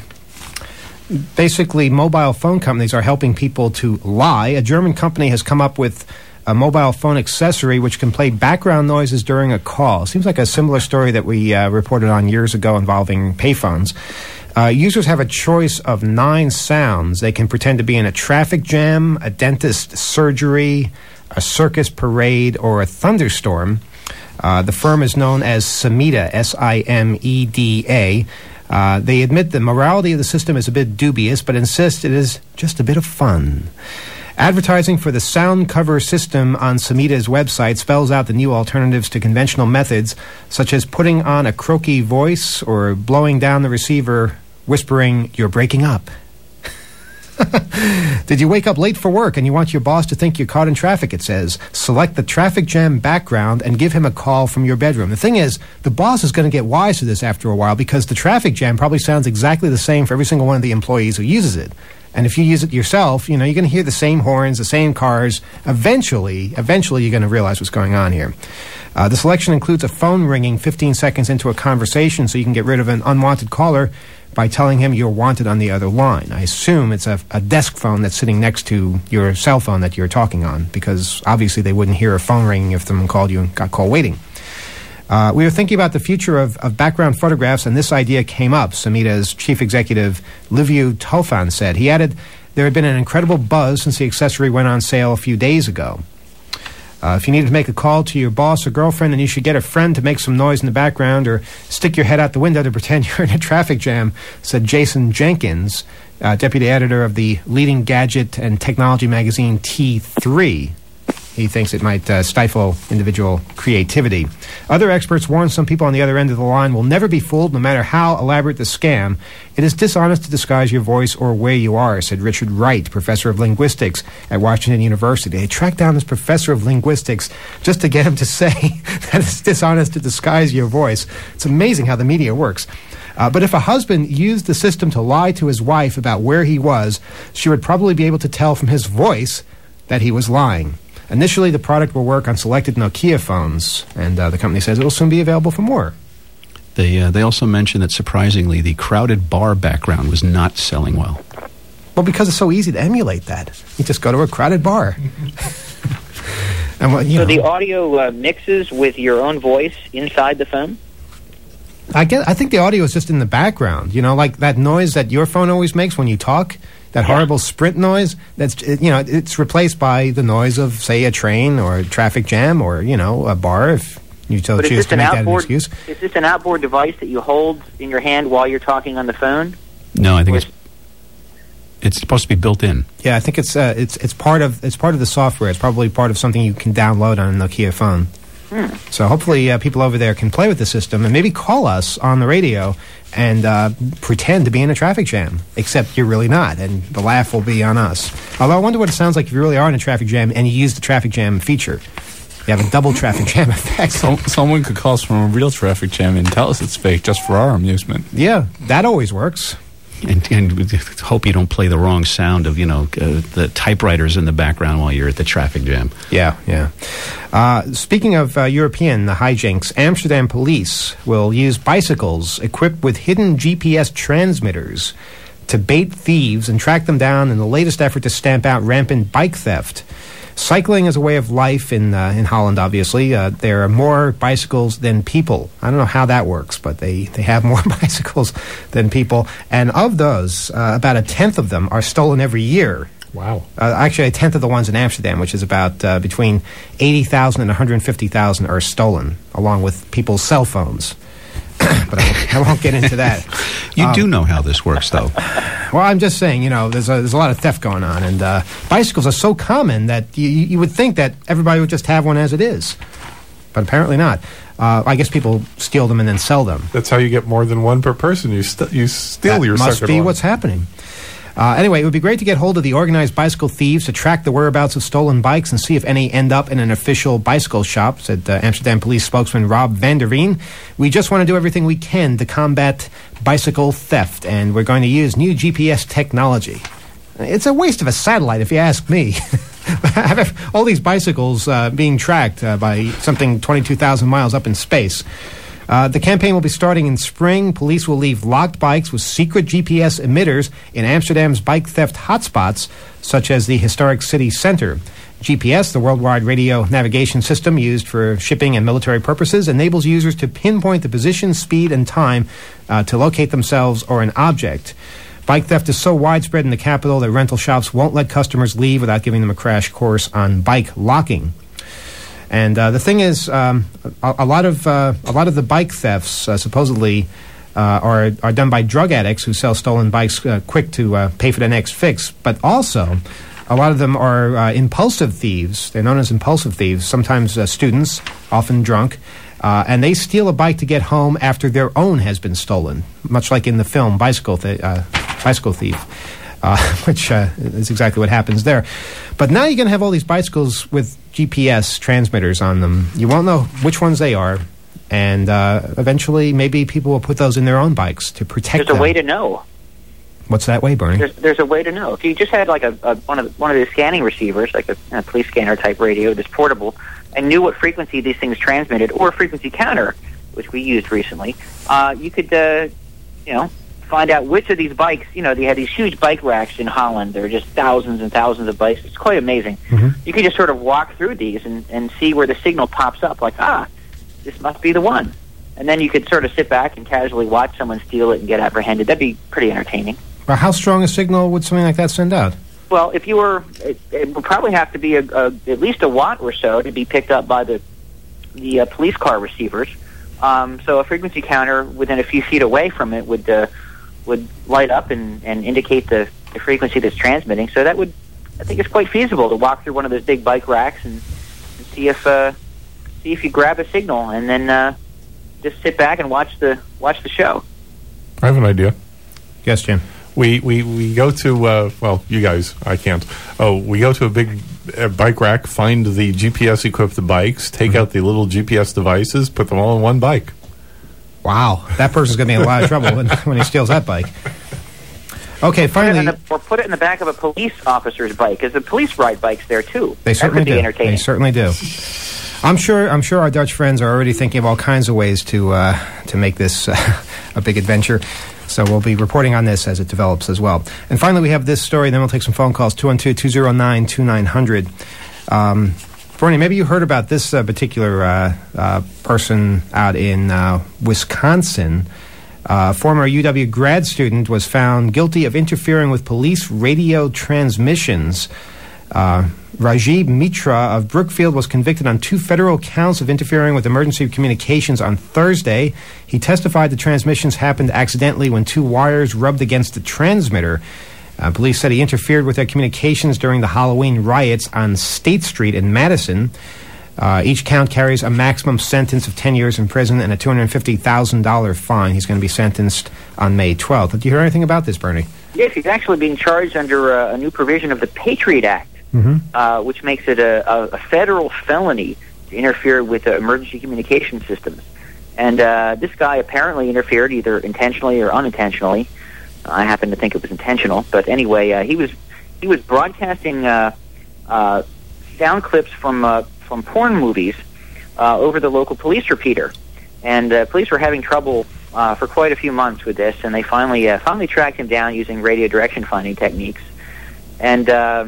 S2: basically mobile phone companies are helping people to lie. A German company has come up with a mobile phone accessory which can play background noises during a call. Seems like a similar story that we reported on years ago involving payphones. Users have a choice of 9 sounds. They can pretend to be in a traffic jam, a dentist surgery, a circus parade, or a thunderstorm. The firm is known as Simeda, S-I-M-E-D-A. They admit the morality of the system is a bit dubious, but insist it is just a bit of fun. Advertising for the sound cover system on Simeda's website spells out the new alternatives to conventional methods, such as putting on a croaky voice or blowing down the receiver, whispering, "You're breaking up." Did you wake up late for work and you want your boss to think you're caught in traffic, it says? Select the traffic jam background and give him a call from your bedroom. The thing is, the boss is going to get wise to this after a while, because the traffic jam probably sounds exactly the same for every single one of the employees who uses it. And if you use it yourself, you're going to hear the same horns, the same cars. Eventually, you're going to realize what's going on here. The selection includes a phone ringing 15 seconds into a conversation, so you can get rid of an unwanted caller by telling him you're wanted on the other line. I assume it's a desk phone that's sitting next to your cell phone that you're talking on, because obviously they wouldn't hear a phone ringing if someone called you and got call waiting. We were thinking about the future of background photographs, and this idea came up. Simeda's chief executive, Liviu Tofan, said. He added, there had been an incredible buzz since the accessory went on sale a few days ago. If you needed to make a call to your boss or girlfriend, then you should get a friend to make some noise in the background, or stick your head out the window to pretend you're in a traffic jam, said Jason Jenkins, deputy editor of the leading gadget and technology magazine T3. He thinks it might stifle individual creativity. Other experts warn some people on the other end of the line will never be fooled, no matter how elaborate the scam. It is dishonest to disguise your voice or where you are, said Richard Wright, professor of linguistics at Washington University. They tracked down this professor of linguistics just to get him to say that it's dishonest to disguise your voice. It's amazing how the media works. But if a husband used the system to lie to his wife about where he was, she would probably be able to tell from his voice that he was lying. Initially, the product will work on selected Nokia phones, and the company says it will soon be available for more.
S6: They also mentioned that, surprisingly, the crowded bar background was not selling well.
S2: Well, because it's so easy to emulate that. You just go to a crowded bar. And,
S8: so the audio mixes with your own voice inside the phone?
S2: I think the audio is just in the background. Like that noise that your phone always makes when you talk. That horrible Sprint noise, it's replaced by the noise of, say, a train or a traffic jam or, a bar, if you choose to make that an excuse.
S8: Is this an outboard device that you hold in your hand while you're talking on the phone?
S6: No, I think It's supposed to be built in.
S2: Yeah, I think it's part of the software. It's probably part of something you can download on a Nokia phone. So hopefully people over there can play with the system and maybe call us on the radio and pretend to be in a traffic jam, except you're really not, and the laugh will be on us. Although I wonder what it sounds like if you really are in a traffic jam and you use the traffic jam feature. You have a double traffic jam effect.
S7: Someone could call us from a real traffic jam and tell us it's fake just for our amusement.
S2: Yeah, that always works.
S6: And we hope you don't play the wrong sound of, the typewriters in the background while you're at the traffic jam.
S2: Yeah. Speaking of European hijinks, Amsterdam police will use bicycles equipped with hidden GPS transmitters to bait thieves and track them down in the latest effort to stamp out rampant bike theft. Cycling is a way of life in Holland, obviously. There are more bicycles than people. I don't know how that works, but they have more bicycles than people. And of those, about a tenth of them are stolen every year.
S5: Wow.
S2: Actually, a tenth of the ones in Amsterdam, which is about between 80,000 and 150,000 are stolen, along with people's cell phones. But I won't get into that.
S6: You do know how this works, though.
S2: Well, I'm just saying, there's a lot of theft going on, and bicycles are so common that you would think that everybody would just have one as it is, but apparently not. I guess people steal them and then sell them.
S5: That's how you get more than one per person. You steal your second one.
S2: That must be what's happening. Anyway, it would be great to get hold of the organized bicycle thieves to track the whereabouts of stolen bikes and see if any end up in an official bicycle shop, said Amsterdam police spokesman Rob van der Veen. We just want to do everything we can to combat bicycle theft, and we're going to use new GPS technology. It's a waste of a satellite, if you ask me. All these bicycles being tracked by something 22,000 miles up in space. The campaign will be starting in spring. Police will leave locked bikes with secret GPS emitters in Amsterdam's bike theft hotspots, such as the historic city center. GPS, the worldwide radio navigation system used for shipping and military purposes, enables users to pinpoint the position, speed, and time to locate themselves or an object. Bike theft is so widespread in the capital that rental shops won't let customers leave without giving them a crash course on bike locking. And the thing is, a lot of the bike thefts supposedly are done by drug addicts who sell stolen bikes quick to pay for the next fix. But also, a lot of them are impulsive thieves. They're known as impulsive thieves. Sometimes students, often drunk, and they steal a bike to get home after their own has been stolen, much like in the film Bicycle Thief. Which is exactly what happens there. But now you're going to have all these bicycles with GPS transmitters on them. You won't know which ones they are, and eventually maybe people will put those in their own bikes to protect them.
S8: There's a way to know.
S2: What's that way, Bernie?
S8: There's a way to know. If you just had like one of the scanning receivers, like a police scanner type radio that's portable, and knew what frequency these things transmitted, or a frequency counter, which we used recently, you could, find out which of these bikes, they had these huge bike racks in Holland. There are just thousands and thousands of bikes. It's quite amazing. Mm-hmm. You can just sort of walk through these and see where the signal pops up, like, this must be the one. And then you could sort of sit back and casually watch someone steal it and get apprehended. That'd be pretty entertaining.
S2: Well, how strong a signal would something like that send out?
S8: Well, if you were, it would probably have to be at least a watt or so to be picked up by the police car receivers. So a frequency counter within a few feet away from it would light up and indicate the frequency that's transmitting. So I think it's quite feasible to walk through one of those big bike racks and see if you grab a signal, and then just sit back and watch the show.
S5: I have an idea.
S2: Yes, Jim.
S5: We go to you guys, I can't. We go to a big bike rack, find the GPS equipped bikes, take out the little GPS devices, put them all on one bike.
S2: Wow, that person's going to be in a lot of trouble when he steals that bike. Okay, finally...
S8: Or put it in the back of a police officer's bike, because the police ride bikes there, too.
S2: They certainly do.
S8: That could be entertaining.
S2: They certainly do. I'm sure our Dutch friends are already thinking of all kinds of ways to make this a big adventure. So we'll be reporting on this as it develops as well. And finally, we have this story, then we'll take some phone calls, 212-209-2900. Bernie, maybe you heard about this particular person out in Wisconsin. Former UW grad student was found guilty of interfering with police radio transmissions. Rajiv Mitra of Brookfield was convicted on 2 federal counts of interfering with emergency communications on Thursday. He testified the transmissions happened accidentally when 2 wires rubbed against the transmitter. Police said he interfered with their communications during the Halloween riots on State Street in Madison. Each count carries a maximum sentence of 10 years in prison and a $250,000 fine. He's going to be sentenced on May 12th. Did you hear anything about this, Bernie?
S8: Yes, he's actually being charged under a new provision of the Patriot Act, which makes it a federal felony to interfere with emergency communication systems. And this guy apparently interfered either intentionally or unintentionally. I happen to think it was intentional, but anyway, he was broadcasting sound clips from porn movies over the local police repeater, and police were having trouble for quite a few months with this, and they finally tracked him down using radio direction finding techniques, and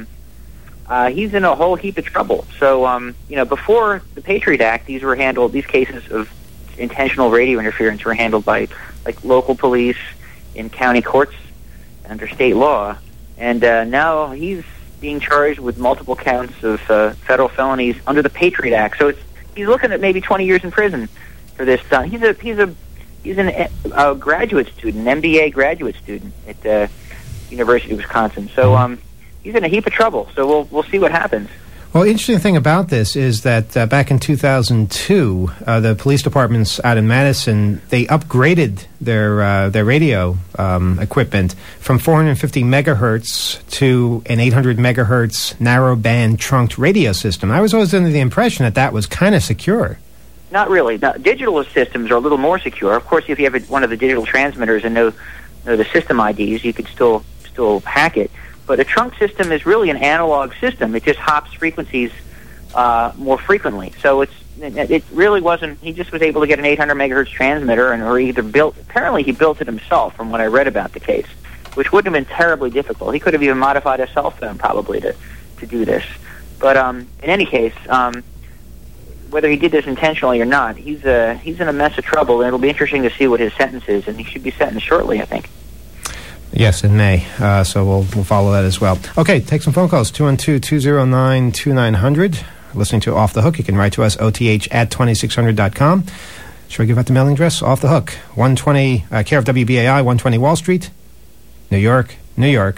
S8: he's in a whole heap of trouble. So before the Patriot Act, these cases of intentional radio interference were handled by like local police in county courts under state law, and now he's being charged with multiple counts of federal felonies under the Patriot Act. So he's looking at maybe 20 years in prison for this. He's a graduate student, an MBA graduate student at the University of Wisconsin. So he's in a heap of trouble. So we'll see what happens.
S2: Well, the interesting thing about this is that back in 2002, the police departments out in Madison, they upgraded their radio equipment from 450 megahertz to an 800 megahertz narrow-band trunked radio system. I was always under the impression that was kind of secure.
S8: Not really. Now, digital systems are a little more secure. Of course, if you have one of the digital transmitters and know the system IDs, you could still hack it. But a trunk system is really an analog system. It just hops frequencies more frequently. So it really wasn't. He just was able to get an 800 megahertz transmitter, apparently he built it himself, from what I read about the case, which wouldn't have been terribly difficult. He could have even modified a cell phone probably to do this. But in any case, whether he did this intentionally or not, he's in a mess of trouble, and it'll be interesting to see what his sentence is, and he should be sentenced shortly, I think.
S2: Yes, in May. So we'll follow that as well. Okay, take some phone calls. 212-209-2900. Listening to Off the Hook. You can write to us, oth@2600.com. Should I give out the mailing address? Off the Hook. 120, care of WBAI, 120 Wall Street, New York, New York.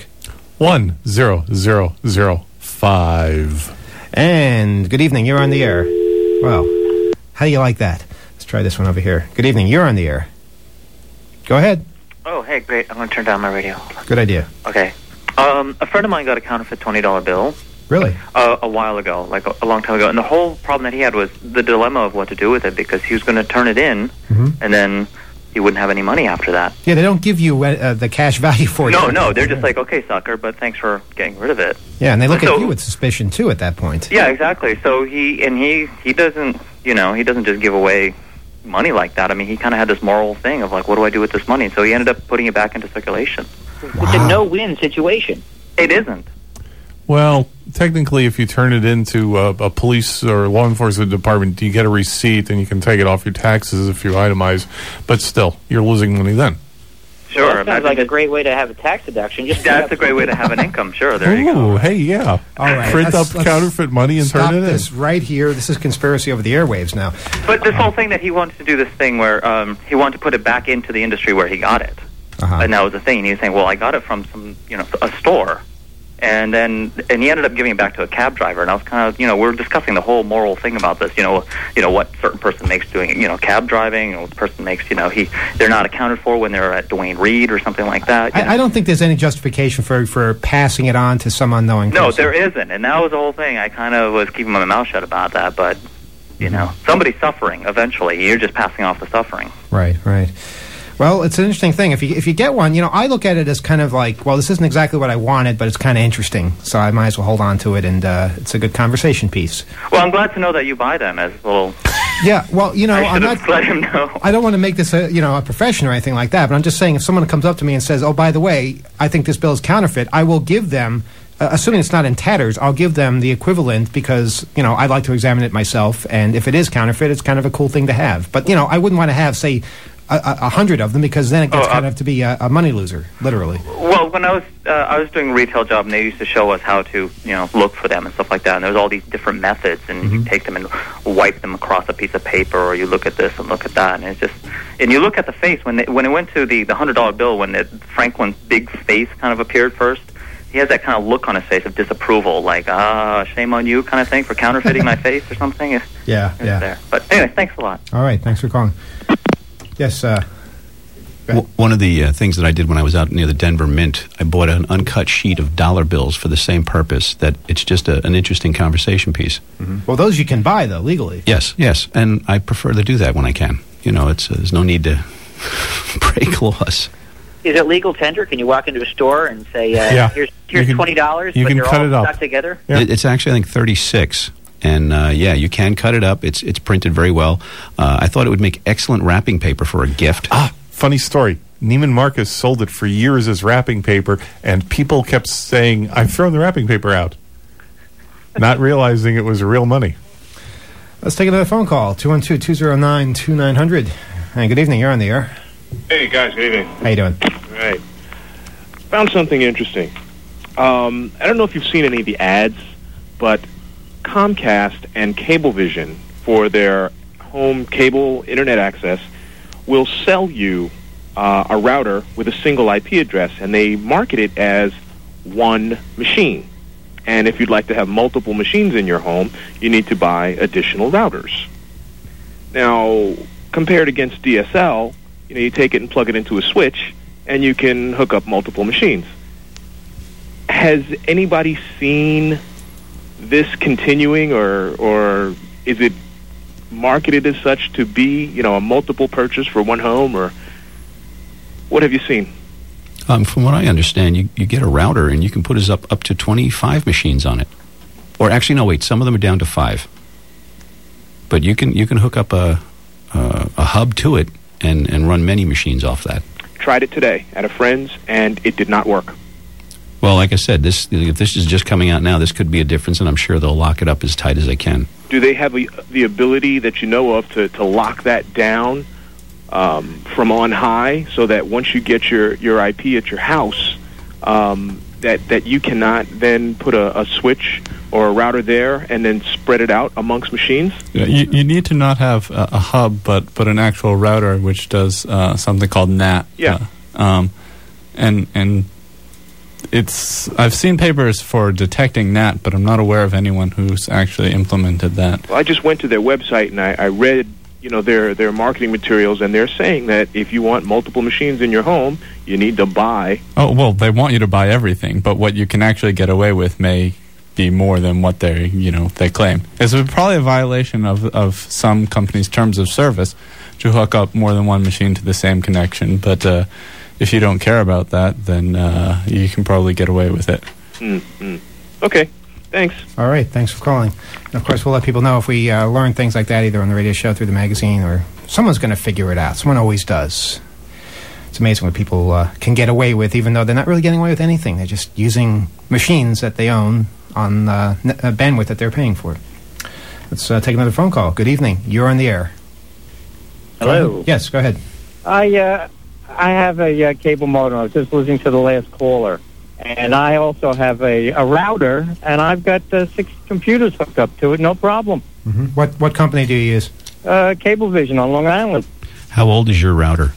S2: 10005. And good evening. You're on the air. Well, how do you like that? Let's try this one over here. Good evening. You're on the air. Go ahead.
S9: Oh, hey, great. I'm going to turn down my radio.
S2: Good idea.
S9: Okay. A friend of mine got a counterfeit $20 bill.
S2: Really?
S9: A while ago, like a long time ago. And the whole problem that he had was the dilemma of what to do with it, because he was going to turn it in, and then he wouldn't have any money after that.
S2: Yeah, they don't give you the cash value for it.
S9: No, they're just like, okay, sucker, but thanks for getting rid of it.
S2: Yeah, and they look at you with suspicion, too, at that point.
S9: Yeah, exactly. So he doesn't, he doesn't just give away money like that. I mean, he kind of had this moral thing of like, what do I do with this money? So he ended up putting it back into circulation.
S8: Wow. It's a no-win situation.
S9: It isn't.
S5: Well, technically, if you turn it into a police or law enforcement department, you get a receipt and you can take it off your taxes if you itemize. But still, you're losing money then.
S9: Sure.
S8: Well, that sounds like a great way to have a tax deduction.
S9: That's a great way to have an income. Sure, there you go.
S5: Hey, yeah.
S2: All right.
S5: Print up counterfeit money and turn it in.
S2: Stop this right here. This is conspiracy over the airwaves now.
S9: But this whole thing that he wanted to do this thing where he wanted to put it back into the industry where he got it. And that was the thing. And he was saying, well, I got it from a store. And he ended up giving it back to a cab driver, and I was kind of, we're discussing the whole moral thing about this, what certain person makes doing, cab driving, what the person makes, they're not accounted for when they're at Duane Reade or something like that.
S2: I don't think there's any justification for passing it on to some unknowing person.
S9: No, there isn't, and that was the whole thing. I kind of was keeping my mouth shut about that, but, somebody's suffering eventually. You're just passing off the suffering.
S2: Right. Well, it's an interesting thing. If you get one, I look at it as kind of like, well, this isn't exactly what I wanted, but it's kind of interesting, so I might as well hold on to it, and it's a good conversation piece.
S9: Well, I'm glad to know that you buy them as a little...
S2: Yeah, well, I'm not...
S9: let him know.
S2: I don't want to make this a profession or anything like that, but I'm just saying if someone comes up to me and says, oh, by the way, I think this bill is counterfeit, I will give them... assuming it's not in tatters, I'll give them the equivalent because, I'd like to examine it myself, and if it is counterfeit, it's kind of a cool thing to have. But, I wouldn't want to have, say... 100 of them, because then it gets kind of to be a money loser, literally.
S9: Well, when I was doing a retail job, and they used to show us how to look for them and stuff like that, and there was all these different methods, and you take them and wipe them across a piece of paper, or you look at this and look at that, and it's just, and you look at the face when it went to the $100 bill, when Franklin's big face kind of appeared first, he has that kind of look on his face of disapproval, like shame on you kind of thing for counterfeiting my face or something. It's there. But anyway, thanks a lot.
S2: All right, thanks for calling. Yes.
S6: One of the things that I did when I was out near the Denver Mint, I bought an uncut sheet of dollar bills for the same purpose. That it's just an interesting conversation piece.
S2: Mm-hmm. Well, those you can buy though legally.
S6: Yes, and I prefer to do that when I can. You know, there's no need to break laws.
S8: Is it legal tender? Can you walk into a store and say, "Here's $20,"
S5: you
S8: but
S5: can
S8: they're
S5: cut
S8: all
S5: it up
S8: stuck together?
S5: Yeah.
S6: It's actually, I think, 36. And you can cut it up. It's printed very well. I thought it would make excellent wrapping paper for a gift.
S5: Funny story. Neiman Marcus sold it for years as wrapping paper, and people kept saying, "I've thrown the wrapping paper out," not realizing it was real money.
S2: Let's take another phone call. 212-209-2900. Hey, good evening. You're on the air.
S10: Hey, guys. Good evening.
S2: How you doing?
S10: All right. Found something interesting. I don't know if you've seen any of the ads, but Comcast and Cablevision, for their home cable internet access, will sell you a router with a single IP address, and they market it as one machine. And if you'd like to have multiple machines in your home, you need to buy additional routers. Now, compared against DSL, you take it and plug it into a switch, and you can hook up multiple machines. Has anybody seen this continuing, or is it marketed as such to be, a multiple purchase for one home, or what have you seen?
S6: From what I understand, you get a router and you can put up to 25 machines on it. Or actually, no, wait, some of them are down to 5. But you can hook up a hub to it and run many machines off that.
S10: Tried it today at a friend's, and it did not work.
S6: Well, like I said, if this is just coming out now, this could be a difference, and I'm sure they'll lock it up as tight as they can.
S10: Do they have the ability that you know of to lock that down from on high, so that once you get your IP at your house, that you cannot then put a switch or a router there and then spread it out amongst machines?
S7: You need to not have a hub, but an actual router which does something called NAT.
S10: Yeah.
S7: And I've seen papers for detecting NAT, but I'm not aware of anyone who's actually implemented that.
S10: Well, I just went to their website and I read, their marketing materials, and they're saying that if you want multiple machines in your home, you need to buy.
S7: Oh, well, they want you to buy everything, but what you can actually get away with may be more than what they claim. It's probably a violation of some companies' terms of service to hook up more than one machine to the same connection, but if you don't care about that, then you can probably get away with it.
S10: Mm-hmm. Okay, thanks.
S2: All right, thanks for calling. And of course, we'll let people know if we learn things like that either on the radio show, through the magazine, or someone's going to figure it out. Someone always does. It's amazing what people can get away with, even though they're not really getting away with anything. They're just using machines that they own on bandwidth that they're paying for. Let's take another phone call. Good evening. You're on the air.
S11: Hello.
S2: Yes, go ahead.
S11: I have a cable modem. I was just listening to the last caller. And I also have a router, and I've got 6 computers hooked up to it, no problem.
S2: Mm-hmm. What company do you use?
S11: Cablevision on Long Island.
S6: How old is your router?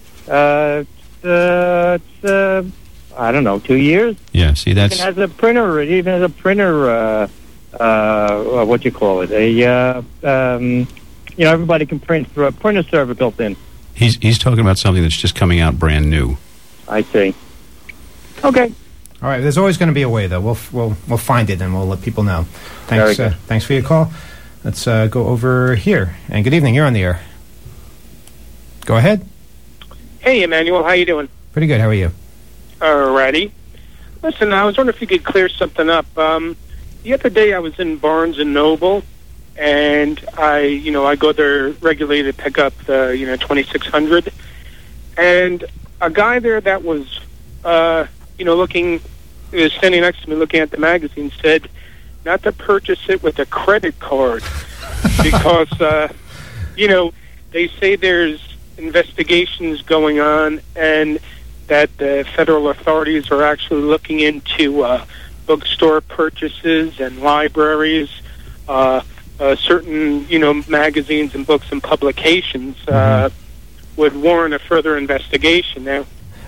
S11: It's I don't know, 2 years.
S6: Yeah, see, that's...
S11: It has a printer. It even has a printer, what you call it? Everybody can print through a printer server built in.
S6: He's talking about something that's just coming out brand new.
S11: I see. Okay.
S2: All right. There's always going to be a way, though. We'll find it and we'll let people know. Thanks. Thanks for your call. Let's go over here. And good evening. You're on the air. Go ahead.
S12: Hey, Emmanuel. How you doing?
S2: Pretty good. How are you?
S12: Alrighty. Listen, I was wondering if you could clear something up. The other day I was in Barnes and Noble, and I go there regularly to pick up the 2600, and a guy there that was looking, he was standing next to me looking at the magazine, said not to purchase it with a credit card because they say there's investigations going on and that the federal authorities are actually looking into bookstore purchases and libraries, certain magazines and books and publications would warrant a further investigation. Now,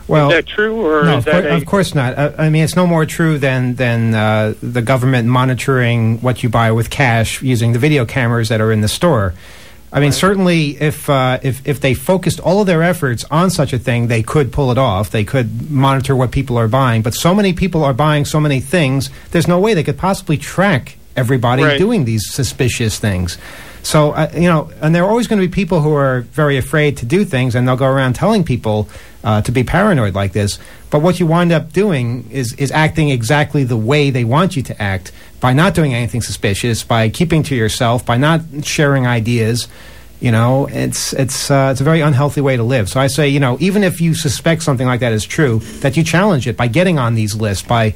S2: Well,
S12: is that true, or
S2: no,
S12: is that
S2: of course not. I mean, it's no more true than the government monitoring what you buy with cash using the video cameras that are in the store. I mean, certainly, if they focused all of their efforts on such a thing, they could pull it off. They could monitor what people are buying. But so many people are buying so many things, there's no way they could possibly track everybody doing these suspicious things. So, and there are always going to be people who are very afraid to do things, and they'll go around telling people to be paranoid like this. But what you wind up doing is acting exactly the way they want you to act, by not doing anything suspicious, by keeping to yourself, by not sharing ideas. It's a very unhealthy way to live. So I say, even if you suspect something like that is true, that you challenge it by getting on these lists, by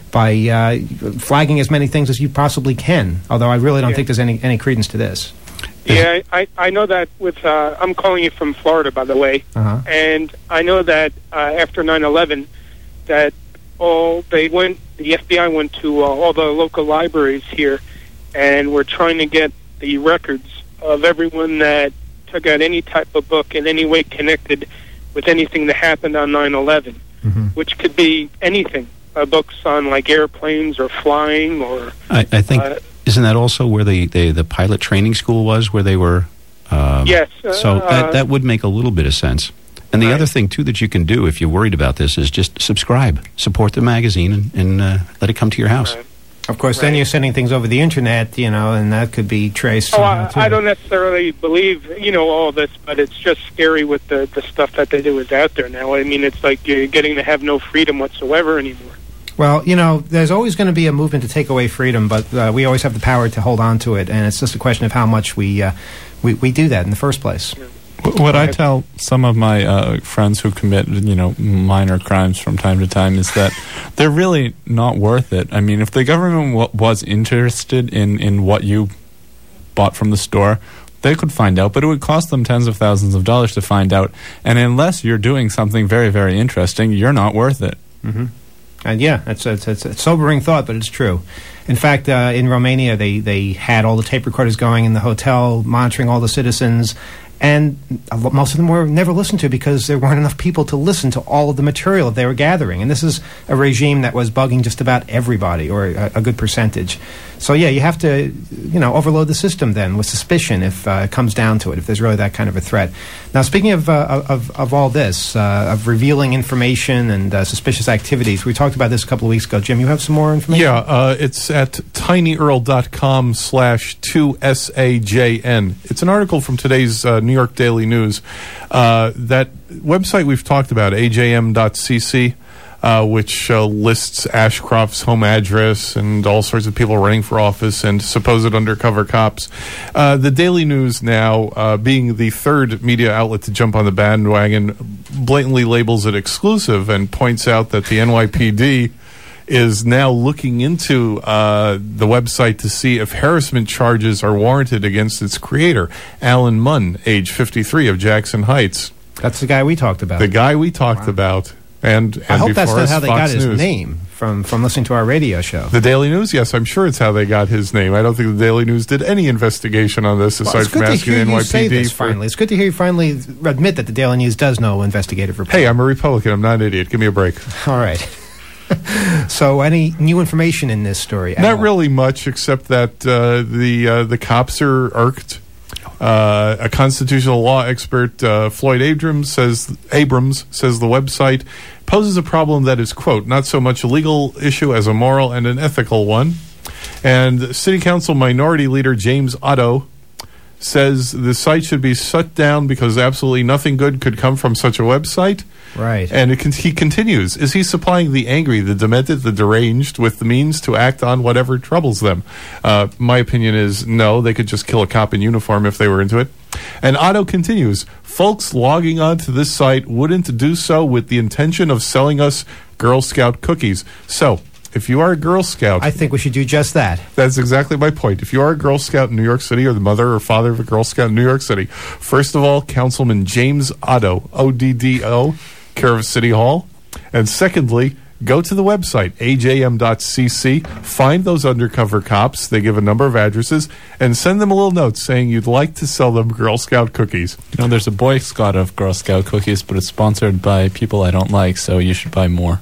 S2: flagging as many things as you possibly can. Although I really don't think there's any credence to this.
S12: Yeah, I know that with, I'm calling you from Florida, by the way, and I know that after 9/11, that the FBI went to all the local libraries here, and were trying to get the records of everyone that took out any type of book in any way connected with anything that happened on 9/11, which could be anything, books on like airplanes or flying or...
S6: I think... Isn't that also where the pilot training school was, where they were?
S12: Yes.
S6: So that would make a little bit of sense. And the other thing, too, that you can do if you're worried about this is just subscribe. Support the magazine and let it come to your house.
S2: Of course, then you're sending things over the Internet, and that could be traced.
S12: I don't necessarily believe, all this, but it's just scary with the stuff that they do is out there now. I mean, it's like you're getting to have no freedom whatsoever anymore.
S2: Well, there's always going to be a movement to take away freedom, but we always have the power to hold on to it, and it's just a question of how much we do that in the first place.
S7: What I tell some of my friends who commit, minor crimes from time to time is that they're really not worth it. I mean, if the government was interested in what you bought from the store, they could find out, but it would cost them tens of thousands of dollars to find out, and unless you're doing something very, very interesting, you're not worth it.
S2: Mm-hmm. And yeah, it's a sobering thought, but it's true. In fact, in Romania, they had all the tape recorders going in the hotel, monitoring all the citizens, and most of them were never listened to because there weren't enough people to listen to all of the material that they were gathering. And this is a regime that was bugging just about everybody, or a good percentage. So yeah, you have to, overload the system then with suspicion if it comes down to it, if there's really that kind of a threat. Now, speaking of all this, of revealing information and suspicious activities, we talked about this a couple of weeks ago. Jim, you have some more information?
S5: Yeah, it's at tinyurl.com/2SAJN. It's an article from today's New York Daily News. That website we've talked about, ajm.cc, which lists Ashcroft's home address and all sorts of people running for office and supposed undercover cops. The Daily News now, being the third media outlet to jump on the bandwagon, blatantly labels it exclusive and points out that the NYPD is now looking into the website to see if harassment charges are warranted against its creator, Alan Munn, age 53, of Jackson Heights.
S2: That's the guy we talked about.
S5: The guy we talked about. And
S2: I hope that's not how they got
S5: Fox
S2: his
S5: News.
S2: name from listening to our radio show.
S5: The Daily News? Yes, I'm sure it's how they got his name. I don't think the Daily News did any investigation on this aside from asking the NYPD.
S2: Finally, it's good to hear you finally admit that the Daily News does know investigative report.
S5: Hey, I'm a Republican. I'm not an idiot. Give me a break.
S2: All right. So, any new information in this story?
S5: Not really much, except that the cops are irked. A constitutional law expert, Floyd Abrams, says the website poses a problem that is, quote, not so much a legal issue as a moral and an ethical one. And City Council Minority Leader James Otto says the site should be shut down because absolutely nothing good could come from such a website.
S2: Right.
S5: And he continues, is he supplying the angry, the demented, the deranged with the means to act on whatever troubles them? My opinion is no, they could just kill a cop in uniform if they were into it. And Otto continues, folks logging onto this site wouldn't do so with the intention of selling us Girl Scout cookies. So, if you are a Girl Scout...
S2: I think we should do just that.
S5: That's exactly my point. If you are a Girl Scout in New York City or the mother or father of a Girl Scout in New York City, first of all, Councilman James Otto, O-D-D-O, care of City Hall. And secondly, go to the website, ajm.cc, find those undercover cops. They give a number of addresses, and send them a little note saying you'd like to sell them Girl Scout cookies.
S7: You know, there's a boycott of Girl Scout cookies, but it's sponsored by people I don't like, so you should buy more.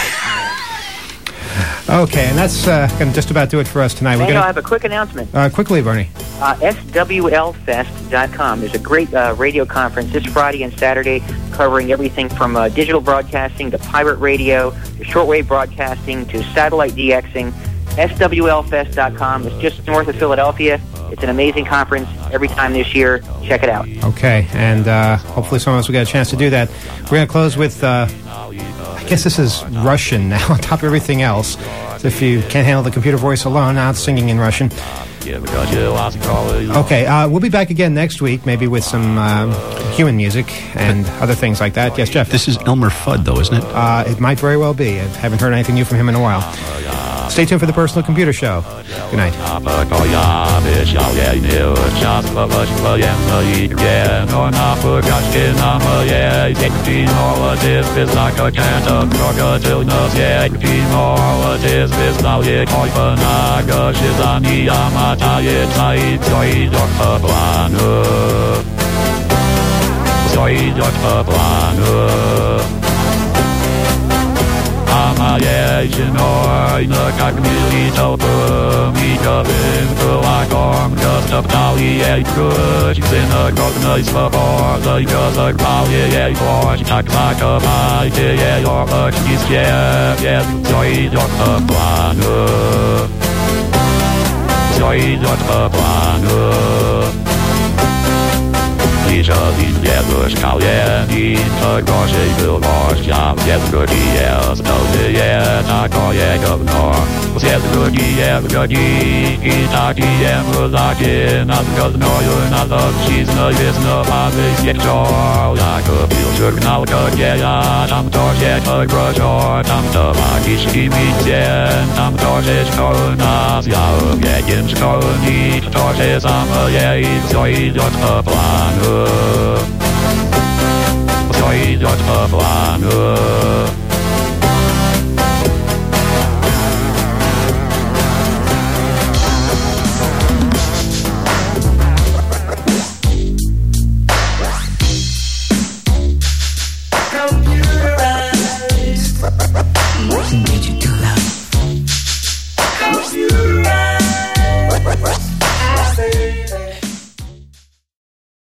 S2: Okay, and that's going to just about do it for us tonight.
S8: I have a quick announcement.
S2: Quickly, Bernie.
S8: SWLfest.com. There's a great radio conference this Friday and Saturday covering everything from digital broadcasting to pirate radio to shortwave broadcasting to satellite DXing. SWLfest.com. It's just north of Philadelphia. It's an amazing conference every time this year. Check it out.
S2: Okay, and hopefully some of us will get a chance to do that. We're going to close with, I guess this is Russian now, on top of everything else. So if you can't handle the computer voice alone, now it's singing in Russian. Okay, we'll be back again next week, maybe with some human music and other things like that. Yes, Jeff?
S6: This is Elmer Fudd, though, isn't it?
S2: It might very well be. I haven't heard anything new from him in a while. Stay tuned for the Personal Computer Show. Good night.
S4: Как мили толпы, миговым кулаком, Гостопналие ключ, синагогной свободой, Газокналие площадь, так закопайте ее почти съедет, все идет по плану, все идет по плану. Лишь один дедушка Ленин, такой был вождем, все другие остальные такое говно. Все другие враги и такие мудаки, над годною, над отчизной весноватый сектор. Я купил журнал, где я, там тоже хорошо, там магический митен, там тоже что у нас. Я уверен, что у них то же самое, и все идет по плану. Все идет по плану.
S3: Computerized digital love.